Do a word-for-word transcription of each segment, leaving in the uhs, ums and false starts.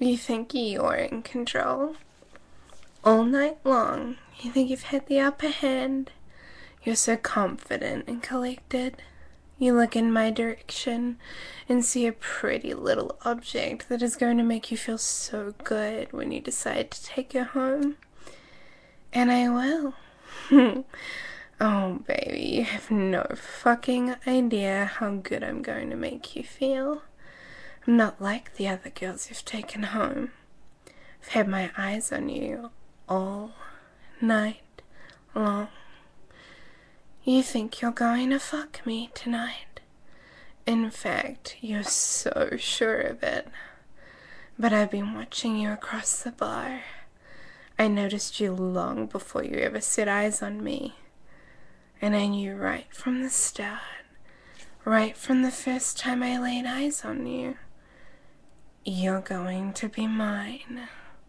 You think you're in control. All night long, you think you've had the upper hand. You're so confident and collected. You look in my direction and see a pretty little object that is going to make you feel so good when you decide to take her home. And I will. Oh, baby, you have no fucking idea how good I'm going to make you feel. I'm not like the other girls you've taken home. I've had my eyes on you all night long. You think you're going to fuck me tonight. In fact, you're so sure of it. But I've been watching you across the bar. I noticed you long before you ever set eyes on me. And I knew right from the start, right from the first time I laid eyes on you, you're going to be mine.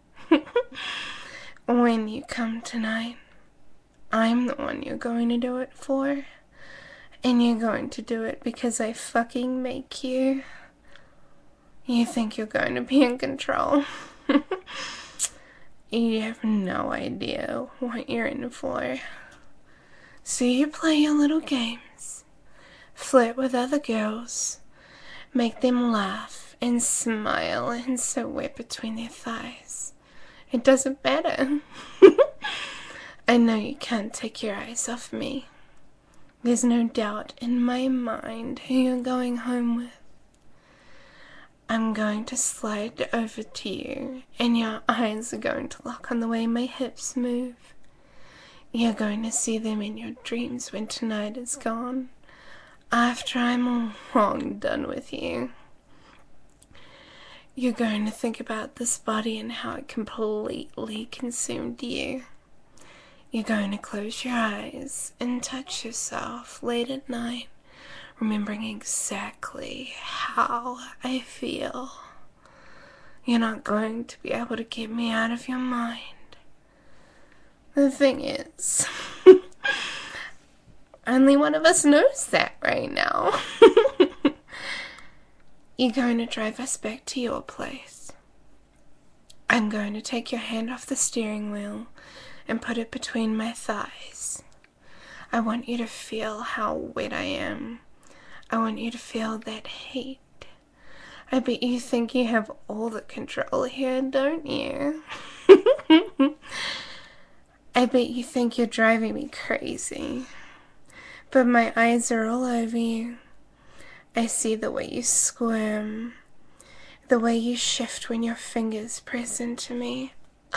When you come tonight, I'm the one you're going to do it for. And you're going to do it because I fucking make you. You think you're going to be in control. You have no idea what you're in for. So you play your little games, flirt with other girls, make them laugh and smile and so wet between their thighs. It doesn't matter. I know you can't take your eyes off me. There's no doubt in my mind who you're going home with. I'm going to slide over to you and your eyes are going to lock on the way my hips move. You're going to see them in your dreams when tonight is gone, after I'm long done with you. You're going to think about this body and how it completely consumed you. You're going to close your eyes and touch yourself late at night, remembering exactly how I feel. You're not going to be able to get me out of your mind. The thing is, only one of us knows that right now. You're going to drive us back to your place. I'm going to take your hand off the steering wheel and put it between my thighs. I want you to feel how wet I am. I want you to feel that heat. I bet you think you have all the control here, don't you? I bet you think you're driving me crazy. But my eyes are all over you. I see the way you squirm, the way you shift when your fingers press into me.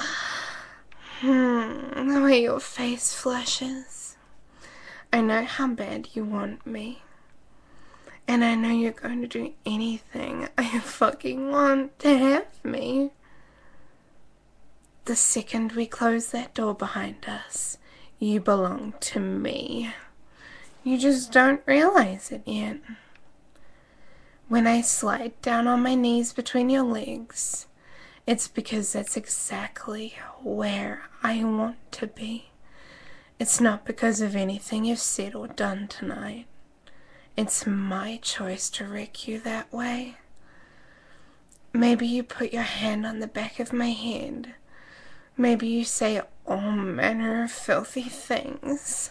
Hmm, the way your face flushes. I know how bad you want me. And I know you're going to do anything I fucking want to have me. The second we close that door behind us, you belong to me. You just don't realize it yet. When I slide down on my knees between your legs, it's because that's exactly where I want to be. It's not because of anything you've said or done tonight. It's my choice to wreck you that way. Maybe you put your hand on the back of my head. Maybe you say all manner of filthy things.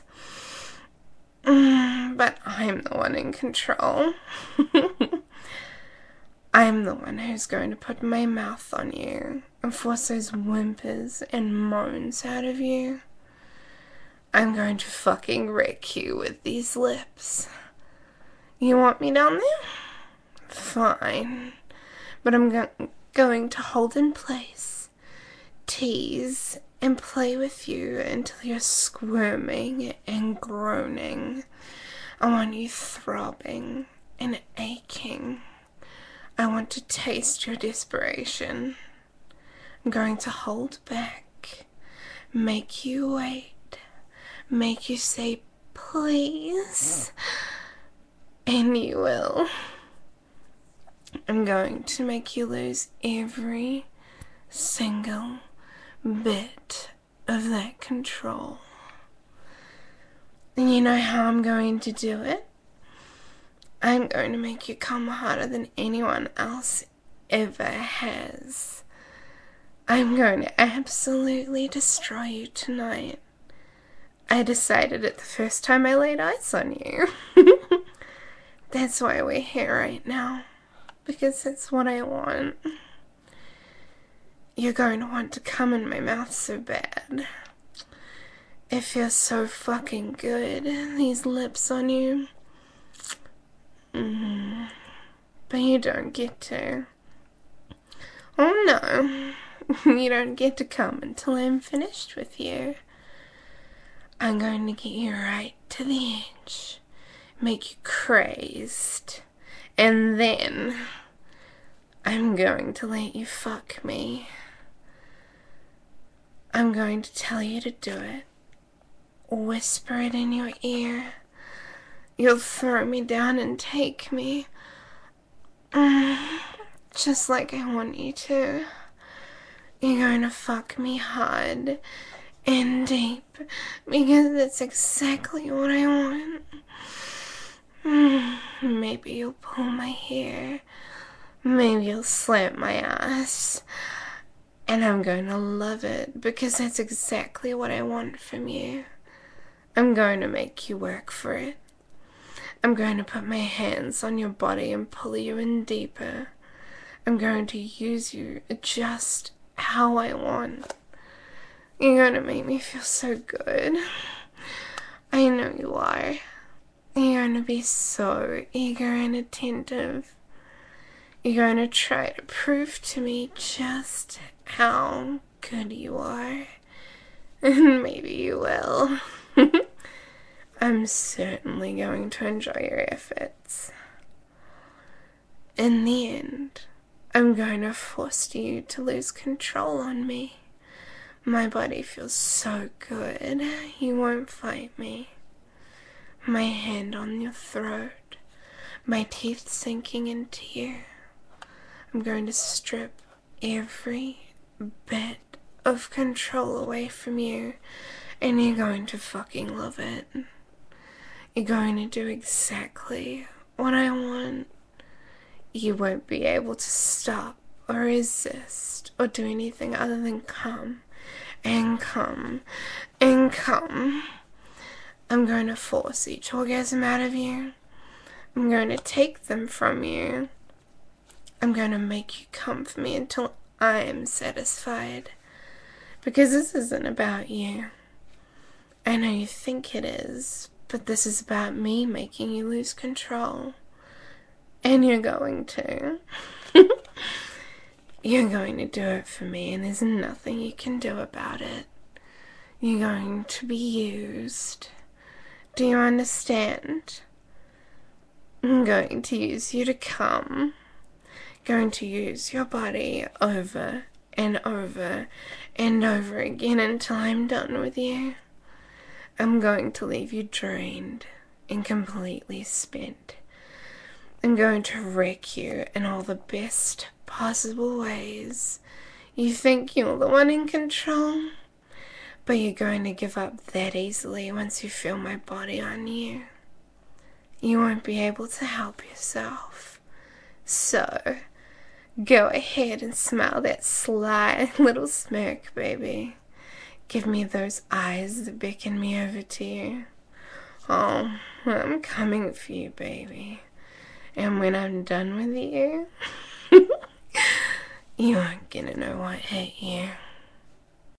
Mm, but I'm the one in control. I'm the one who's going to put my mouth on you and force those whimpers and moans out of you. I'm going to fucking wreck you with these lips. You want me down there? Fine. But I'm go going to hold in place, tease, and play with you until you're squirming and groaning. I want you throbbing and aching. I want to taste your desperation. I'm going to hold back, make you wait, make you say please, and you will. I'm going to make you lose every single bit of that control. And you know how I'm going to do it? I'm going to make you come harder than anyone else ever has. I'm going to absolutely destroy you tonight. I decided it the first time I laid eyes on you. That's why we're here right now. Because that's what I want. You're going to want to come in my mouth so bad. It feels so fucking good, these lips on you. Mm. But you don't get to. Oh no, you don't get to come until I'm finished with you. I'm going to get you right to the edge, make you crazed, and then I'm going to let you fuck me. I'm going to tell you to do it. Whisper it in your ear. You'll throw me down and take me. Mm, just like I want you to. You're going to fuck me hard and deep because that's exactly what I want. Mm, maybe you'll pull my hair. Maybe you'll slap my ass. And I'm going to love it because that's exactly what I want from you. I'm going to make you work for it. I'm going to put my hands on your body and pull you in deeper. I'm going to use you just how I want. You're going to make me feel so good. I know you are. You're going to be so eager and attentive. You're going to try to prove to me just how good you are. And maybe you will. I'm certainly going to enjoy your efforts. In the end, I'm going to force you to lose control on me. My body feels so good, you won't fight me. My hand on your throat, my teeth sinking into you. I'm going to strip every bit of control away from you, and you're going to fucking love it. You're going to do exactly what I want. You won't be able to stop or resist or do anything other than come and come and come. I'm going to force each orgasm out of you. I'm going to take them from you. I'm going to make you come for me until I am satisfied. Because this isn't about you. I know you think it is, but this is about me making you lose control. And you're going to. You're going to do it for me, and there's nothing you can do about it. You're going to be used. Do you understand? I'm going to use you to come. Going to use your body over and over and over again until I'm done with you. I'm going to leave you drained and completely spent. I'm going to wreck you in all the best possible ways. You think you're the one in control, but you're going to give up that easily once you feel my body on you. You won't be able to help yourself. So, go ahead and smile that sly little smirk, baby. Give me those eyes that beckon me over to you. Oh, I'm coming for you, baby. And when I'm done with you, you aren't gonna know what hit you.